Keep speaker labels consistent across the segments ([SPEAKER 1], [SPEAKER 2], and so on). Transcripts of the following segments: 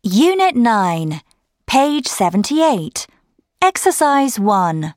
[SPEAKER 1] Unit 9, page 78. Exercise 1.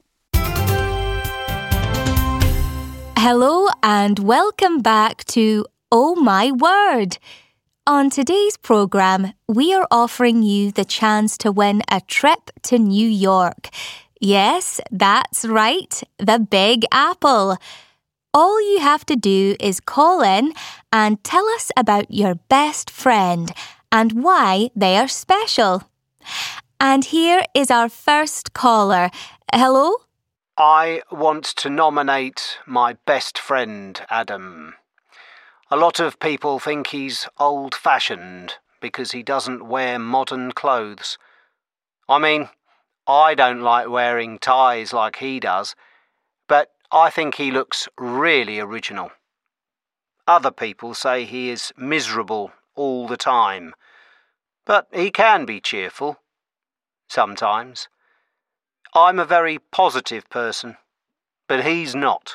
[SPEAKER 2] Hello and welcome back to Oh My Word. On today's programme, we are offering you the chance to win a trip to New York. Yes, that's right, the Big Apple. All you have to do is call in and tell us about your best friend and why they are special. And here is our first caller. Hello?
[SPEAKER 3] I want to nominate my best friend, Adam. A lot of people think he's old-fashioned because he doesn't wear modern clothes. I mean, I don't like wearing ties like he does, but I think he looks really original. Other people say he is miserable all the time, but he can be cheerful sometimes. I'm a very positive person, but he's not.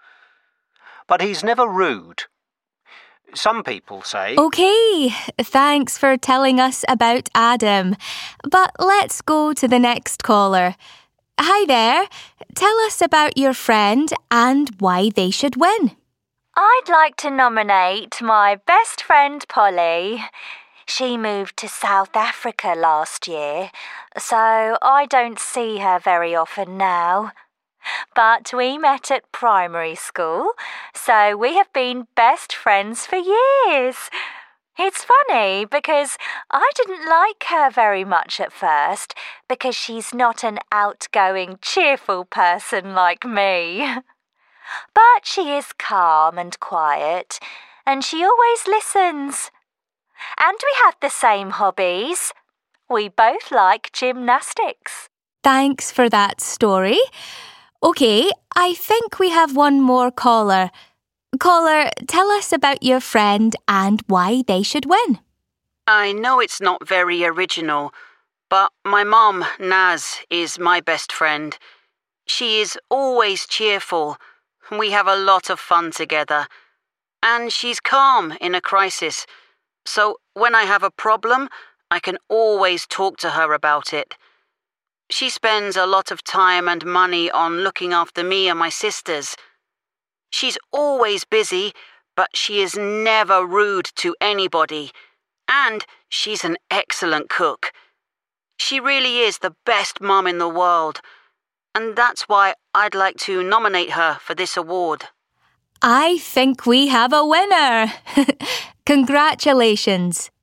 [SPEAKER 3] But he's never rude. Some people say...
[SPEAKER 2] Okay, thanks for telling us about Adam. But let's go to the next caller. Hi there. Tell us about your friend and why they should win.
[SPEAKER 4] I'd like to nominate my best friend Polly. She moved to South Africa last year, so I don't see her very often now. But we met at primary school, so we have been best friends for years. It's funny because I didn't like her very much at first because she's not an outgoing, cheerful person like me. But she is calm and quiet, and she always listens. And we have the same hobbies. We both like gymnastics.
[SPEAKER 2] Thanks for that story. Okay, I think we have one more caller. Caller, tell us about your friend and why they should win.
[SPEAKER 5] I know it's not very original, but my mom, Naz, is my best friend. She is always cheerful. We have a lot of fun together. And she's calm in a crisis. So when I have a problem, I can always talk to her about it. She spends a lot of time and money on looking after me and my sisters. She's always busy, but she is never rude to anybody. And she's an excellent cook. She really is the best mum in the world. And that's why I'd like to nominate her for this award.
[SPEAKER 2] I think we have a winner. Congratulations.